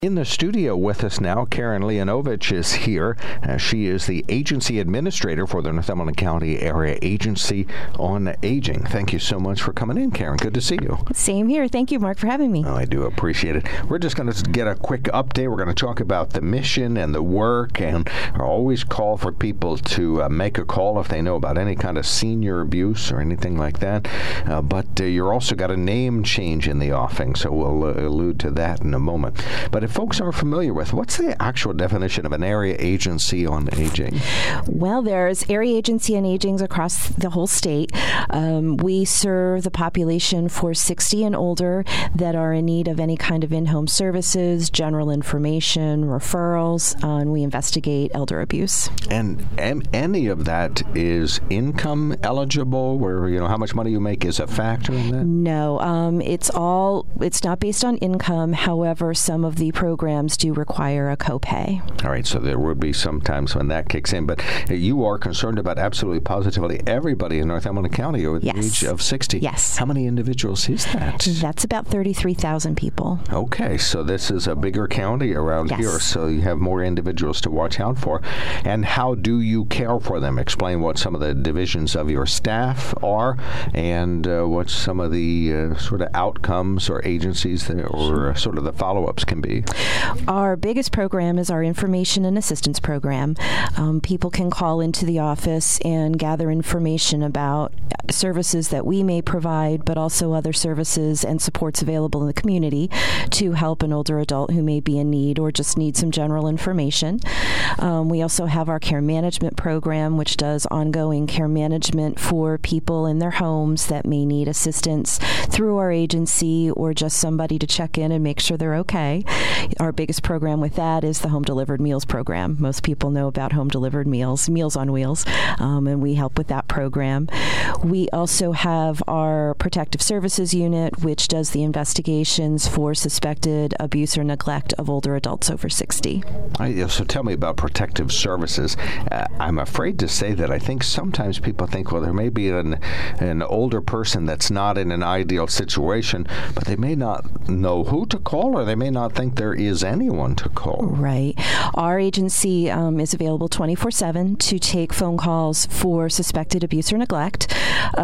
In the studio with us now, Karen Leonovich is here. She is the agency administrator for the Northumberland County Area Agency on Aging. Thank you so much for coming in, Karen. Good to see you. Same here. Thank you, Mark, for having me. Oh, I do appreciate it. We're just going to get a quick update. We're going to talk about the mission and the work, and I always call for people to make a call if they know about any kind of senior abuse or anything like that. But you're also got a name change in the offing, so we'll allude to that in a moment. But if folks aren't familiar with, what's the actual definition of an area agency on aging? Well, there's area agency on aging across the whole state. We serve the population for 60 and older that are in need of any kind of in-home services, general information, referrals, and we investigate elder abuse. And any of that is income eligible, where how much money you make is a factor in that? No, it's not based on income. However, some of the programs do require a copay. All right, so there would be some times when that kicks in, but you are concerned about absolutely positively everybody in Northumberland County over the age of 60. Yes. How many individuals is that? That's about 33,000 people. Okay, so this is a bigger county around here, so you have more individuals to watch out for. And how do you care for them? Explain what some of the divisions of your staff are and what some of the sort of outcomes or agencies or sort of the follow-ups can be. Our biggest program is our information and assistance program. People can call into the office and gather information about services that we may provide, but also other services and supports available in the community to help an older adult who may be in need or just need some general information. We also have our care management program, which does ongoing care management for people in their homes that may need assistance through our agency or just somebody to check in and make sure they're okay. Our biggest program with that is the Home Delivered Meals program. Most people know about Home Delivered Meals, Meals on Wheels, and we help with that program. We also have our Protective Services Unit, which does the investigations for suspected abuse or neglect of older adults over 60. So tell me about Protective Services. I'm afraid to say that I think sometimes people think, well, there may be an older person that's not in an ideal situation, but they may not know who to call, or they may not think there is anyone to call. Right. Our agency is available 24/7 to take phone calls for suspected abuse or neglect.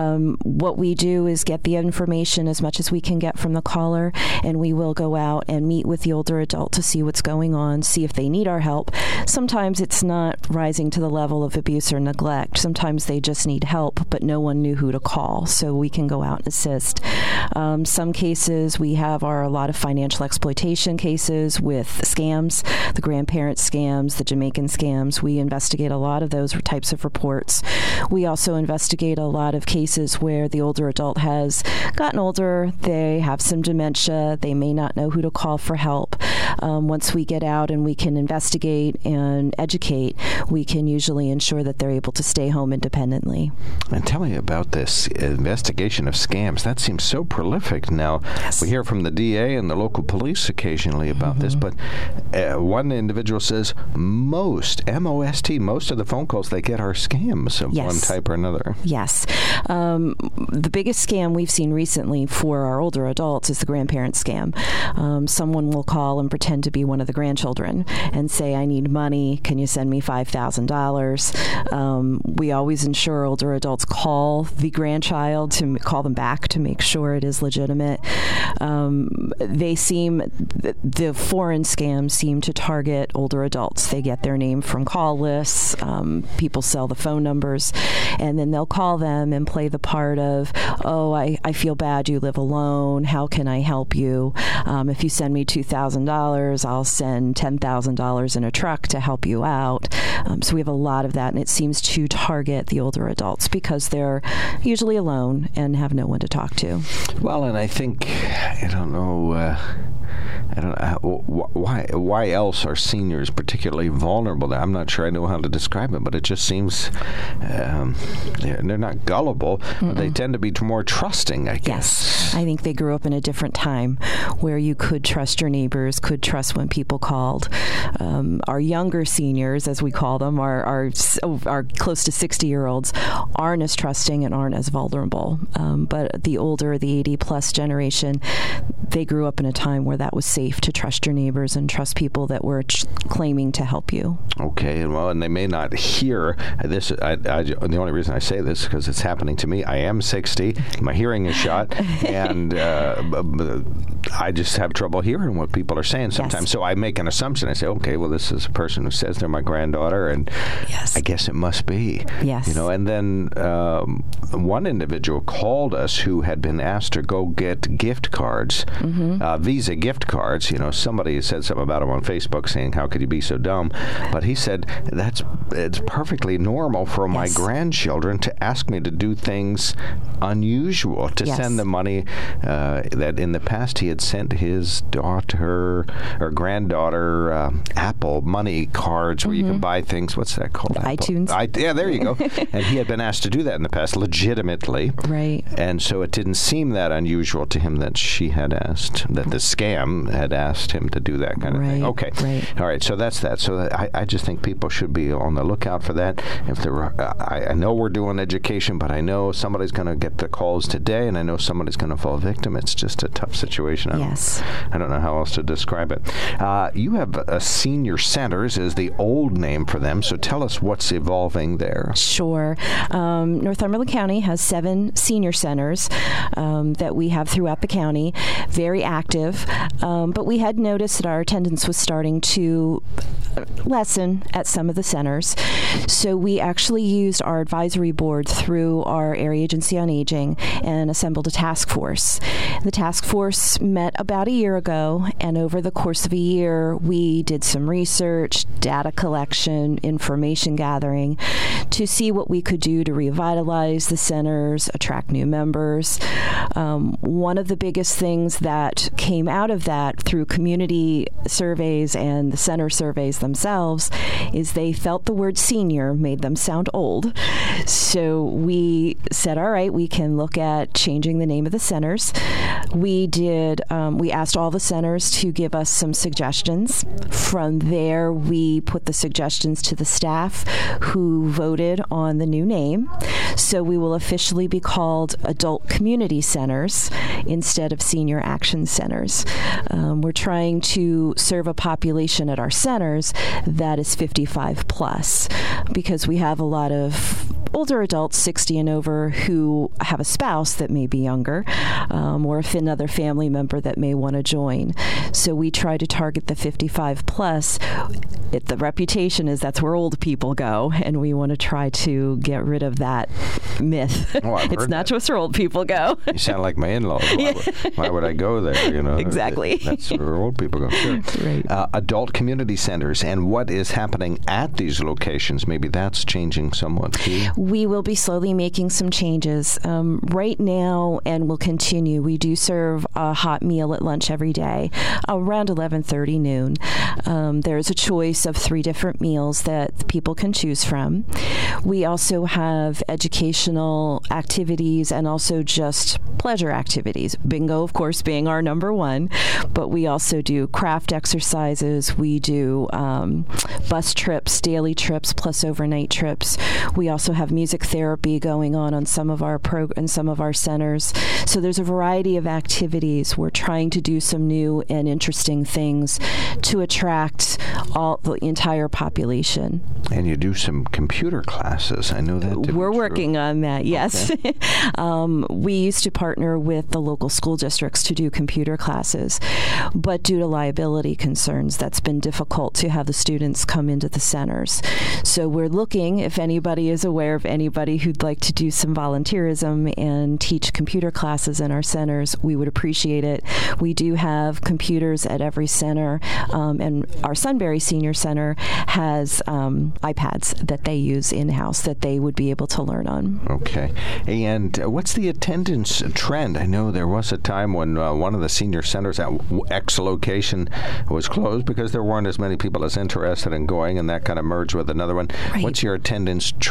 What we do is get the information as much as we can get from the caller, and we will go out and meet with the older adult to see what's going on, see if they need our help. Sometimes it's not rising to the level of abuse or neglect. Sometimes they just need help, but no one knew who to call, so we can go out and assist. Some cases we have are a lot of financial exploitation cases with scams, the grandparent scams, the Jamaican scams. We investigate a lot of those types of reports. We also investigate a lot of cases where the older adult has gotten older, they have some dementia, they may not know who to call for help. Once we get out and we can investigate and educate, we can usually ensure that they're able to stay home independently. And tell me about this investigation of scams. That seems so prolific now. Yes. We hear from the DA and the local police occasionally about this, but one individual says most of the phone calls they get are scams of one type or another. Yes. The biggest scam we've seen recently for our older adults is the grandparent scam. Someone will call and pretend to be one of the grandchildren and say, I need money. Can you send me $5,000? We always ensure older adults call the grandchild to call them back to make sure it is legitimate. The foreign scams seem to target older adults. They get their name from call lists. People sell the phone numbers, and then they'll call them and play the part of, I feel bad you live alone. How can I help you? If you send me $2,000, I'll send $10,000 in a truck to help you out. So we have a lot of that, and it seems to target the older adults because they're usually alone and have no one to talk to. Well, and I think, I don't know why else are seniors particularly vulnerable. I'm not sure I know how to describe it, but it just seems they're not gullible. But they tend to be more trusting, I guess. Yes. I think they grew up in a different time where you could trust your neighbors, could trust when people called. Our younger seniors, as we call them, our close to 60-year-olds, aren't as trusting and aren't as vulnerable. But the older, the 80-plus generation, they grew up in a time where that was safe to trust your neighbors and trust people that were claiming to help you. Okay, well, and they may not hear this. The only reason I say this is because it's happening to me. I am 60. My hearing is shot, and I just have trouble hearing what people are saying sometimes. Yes. So I make an assumption. I say, okay, well, this is a person who says they're my granddaughter, and I guess it must be. Yes. And then one individual called us who had been asked to go get gift cards, Visa gift cards. Somebody said something about him on Facebook saying, how could you be so dumb? But he said, it's perfectly normal for my grandchildren to ask me to do things unusual, to send them money that in the past he had sent his daughter or granddaughter Apple money cards where you can buy things. What's that called? iTunes. Yeah, there you go. And he had been asked to do that in the past legitimately. Right. And so it didn't seem that unusual to him that she had asked, that the scam had asked him to do that kind of thing. Okay. Right. All right. So that's that. So I just think people should be on the lookout for that. If there were, I know we're doing education, but I know somebody's going to get the calls today, and I know somebody's going to fall victim. It's just a tough situation. I don't know how else to describe it. You have senior centers is the old name for them. So tell us what's evolving there. Sure. Northumberland County has 7 senior centers that we have throughout the county, very active. But we had noticed that our attendance was starting to lessen at some of the centers. So we actually used our advisory board through our Area Agency on Aging and assembled a task force. The task force met about a year ago, and over the course of a year, we did some research, data collection, information gathering to see what we could do to revitalize the centers, attract new members. One of the biggest things that came out of that through community surveys and the center surveys themselves is they felt the word senior made them sound old. So we said, all right, we can look at changing the name of the centers. We asked all the centers to give us some suggestions. From there, we put the suggestions to the staff who voted on the new name. So we will officially be called Adult Community Centers instead of Senior Action Centers. We're trying to serve a population at our centers that is 55 plus, because we have a lot of older adults, 60 and over, who have a spouse that may be younger, or another family member that may want to join. So we try to target the 55 plus. The reputation is that's where old people go, and we want to try to get rid of that myth. It's not just where old people go. You sound like my in-laws. Why would I go there? Exactly. That's where old people go. Sure. Right. Adult community centers, and what is happening at these locations? Maybe that's changing somewhat too. We will be slowly making some changes. Right now, and will continue, we do serve a hot meal at lunch every day, around 11:30 noon. There's a choice of 3 different meals that people can choose from. We also have educational activities and also just pleasure activities. Bingo, of course, being our number one, but we also do craft exercises. We do bus trips, daily trips, plus overnight trips. We also have music therapy going on some of our in some of our centers. So there's a variety of activities. We're trying to do some new and interesting things to attract the entire population. And you do some computer classes. I know that. We're working on that, yes. Okay. We used to partner with the local school districts to do computer classes, but due to liability concerns, that's been difficult to have the students come into the centers. So we're looking, if anybody is aware of anybody who'd like to do some volunteerism and teach computer classes in our centers, we would appreciate it. We do have computers at every center, and our Sunbury Senior Center has iPads that they use in-house that they would be able to learn on. Okay. And what's the attendance trend? I know there was a time when one of the senior centers at X location was closed because there weren't as many people as interested in going, and that kind of merged with another one. Right. What's your attendance trend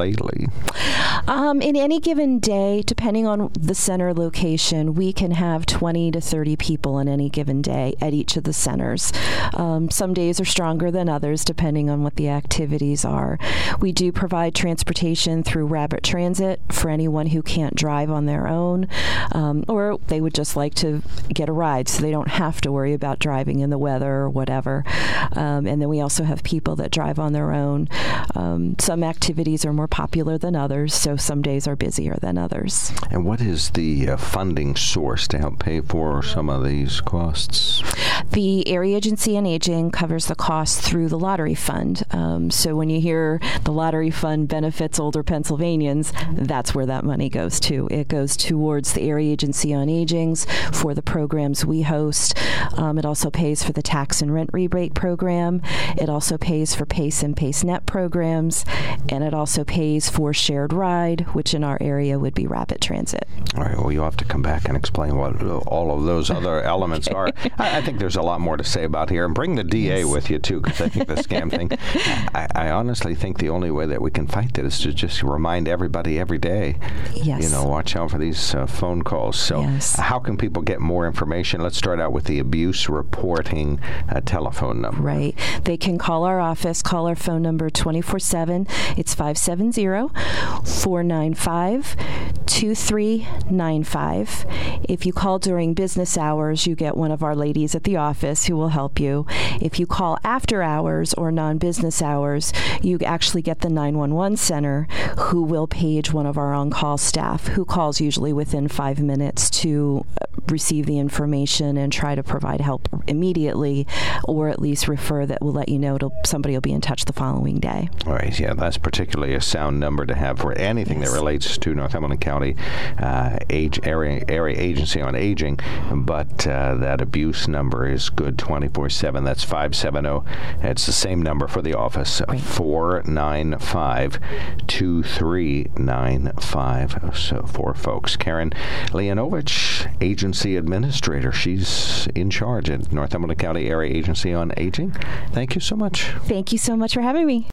lately? In any given day, depending on the center location, we can have 20 to 30 people in any given day at each of the centers. Some days are stronger than others, depending on what the activities are. We do provide transportation through Rabbit Transit for anyone who can't drive on their own, or they would just like to get a ride so they don't have to worry about driving in the weather or whatever. And then we also have people that drive on their own. Some activities are more popular than others, so some days are busier than others. And what is the funding source to help pay for some of these costs? The Area Agency on Aging covers the cost through the Lottery Fund. So when you hear the Lottery Fund benefits older Pennsylvanians, that's where that money goes to. It goes towards the Area Agency on Aging's for the programs we host. It also pays for the tax and rent rebate program. It also pays for PACE and PACE-Net programs. And it also pays for Shared Ride, which in our area would be Rapid Transit. All right. Well, you'll have to come back and explain what all of those other elements are. I think there's a lot more to say about here. And bring the DA with you, too, because I think the scam thing, I honestly think the only way that we can fight that is to just remind everybody every day, watch out for these phone calls. So how can people get more information? Let's start out with the abuse reporting telephone number. Right. They can call our office, call our phone number 24/7. It's 570-495-2395. If you call during business hours, you get one of our ladies at the office who will help you. If you call after hours or non-business hours, you actually get the 911 center who will page one of our on-call staff who calls usually within 5 minutes to receive the information and try to provide help immediately, or at least refer that will let you know somebody will be in touch the following day. All right, yeah, that's particularly a sound number to have for anything that relates to Northumberland County Area Agency on Aging, but that abuse number is good 24/7. That's 570. It's the same number for the office, 495-2395. So for folks, Karen Leonovich, Agency Administrator, she's in charge at Northumberland County Area Agency on Aging. Thank you so much. Thank you so much for having me.